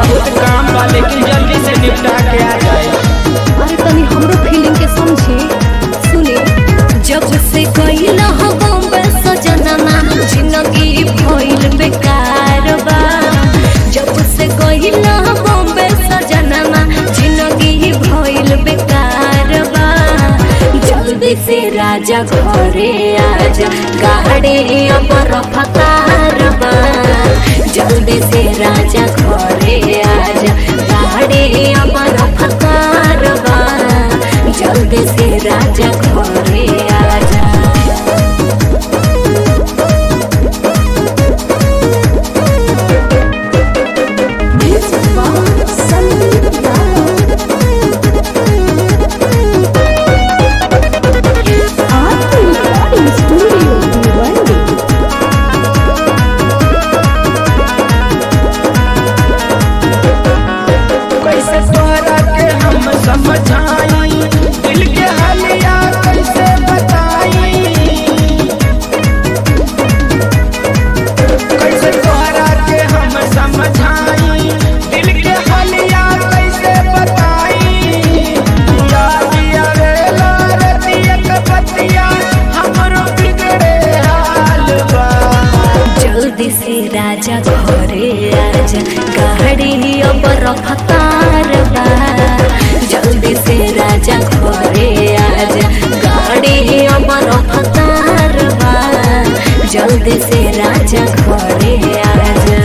बहुत काम बा लेकिन जल्दी से निपटा के आ जाए। अरे तनी हमरो फीलिंग के समझे सुने। जब से गइला हो बॉम्बे सजनमा जिंदगी भइल बेकार बा। जब से गइला हो बॉम्बे सजनमा जिंदगी भइल बेकार बा। जल्दी से राजा घरे आजा गाड़ी अब रफ्तार बा। जल्दी से राजा घरे आजा गाड़ी अब रफ्तार बा। जल्दी से राजा घरे आजा। कैसे तोहरा के हम समझाई, दिल के हालिया कैसे बताई। कैसे तोहरा के हम समझाई, दिल के हालिया कैसे बताई। याद आवेला रतिया के बतिया हमरो बिगड़े हाल बा। जल्दी से राजा घरे आजा गाड़ी अब रफ्तार बा। जल्दी से राजा घरे आजा गाड़ी अब रफ्तार बा। जल्दी से राजा घरे आजा।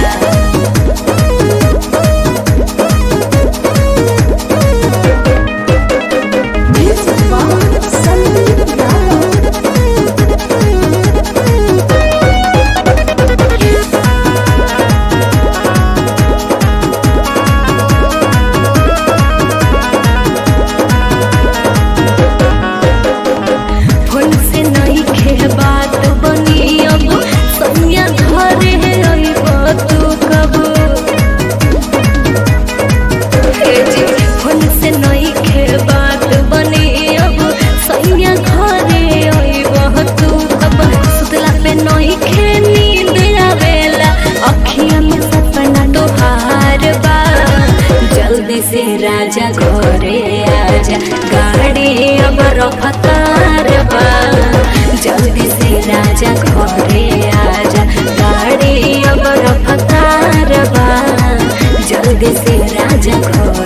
फोन से नहीं खे बात बनी अब सैया घरे अइब तू कब। हे जी फोन से नहीं खे बात बनी अब सैया घरे अइब तू कब। सुतला पे नहीं खे नींद आवेला अखिया में सपना तोहार बा। जल्दी से राजा घरे आजा गाड़ी अब रफ्तार बा। जल्दी से राजा घरे आजा गाड़ी अब रफ्तार बा। जल्दी से राजा घरे